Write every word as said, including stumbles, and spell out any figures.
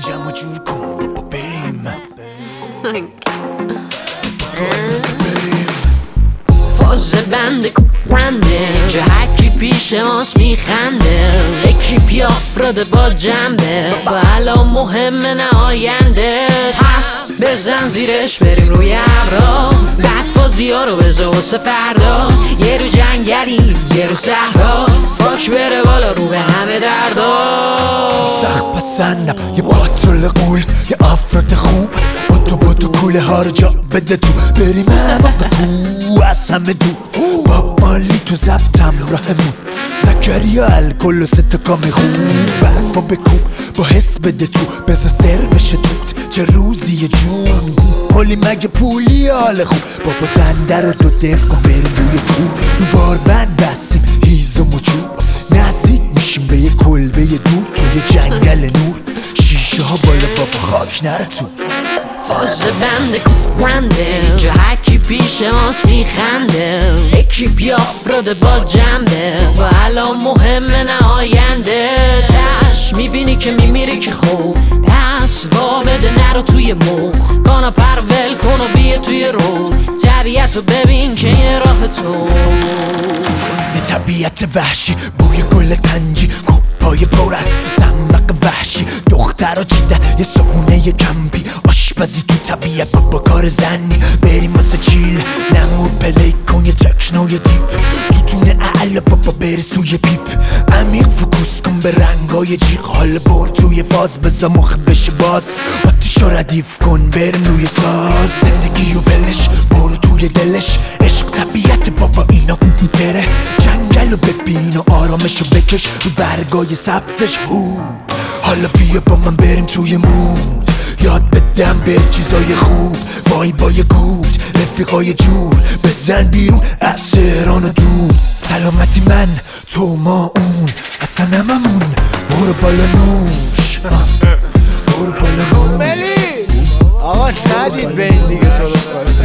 جمع جور کن بابا بریم فاز بنده کنده چه هرکی پیش ماست میخنده اکیپی افراد با جنبه با الان مهمه نه آینده هست بزن زیرش بریم روی ابرا بعد فازی ها رو بزا واسه فردا یه رو جنگلیم یه رو صحرا فاک بره بالا رو به همه دردا سخت پسندم یه پاترول قول یه افراد خوب با تو با تو کوله ها رو جا بده تو بریم همه کو از همه دو با مالی تو زبطم راهمون زکریا الکل و ستا کامی خوب برفا بکن با حس بده تو بزا سر بشه توت چه روزی یه جون حالی مگه پولی حال خوب بابا دنده رو دو دف کن بریم روی کو رو بار بند بستیم هیزم و چوب نزدیک میشیم به یه کلبه یه دور توی جنگل نور شیشه ها بالا بابا خاک نره تو فاز بنده کنده جا هرکی پیش ماست میخنده اکیپی افراد با جنبه با الان مهمه نه آینده تش میبینی که میمیری که خوب پس با بده نرو توی موق کانا پرول کن و بیه توی رو طبیعت رو ببین که یه راه تو یه طبیعت وحشی بوی گل تنجی پای پر از زمق وحشی دختر و چیده یه سعونه یه کمپی آشپزی تو طبیعت با کار زنی بریم واسه چیل نمور پلی کن یه تکنو یه دیپ تو تونه اعلا بابا برس توی پیپ عمیق فکوس کن به رنگای جیغ حال بر توی فاز بزا مخ بشه باز آتیشو ردیف کن بریم روی ساز زندگی و بلش برو توی دلش عشق طبیعت بابا اینا بره جنگل و ببین و آرامشو بکش رو برگای سبزش هو حالا بیا با من بریم توی مود یاد بدم به چیزای خوب وای بای گود رفیقای جور بزن بیرون از شهران و دور سلامتی من تو ما اون اصلا هممون برو بالا نوش برو بالا نوش آقا ندید به این دیگه تو رو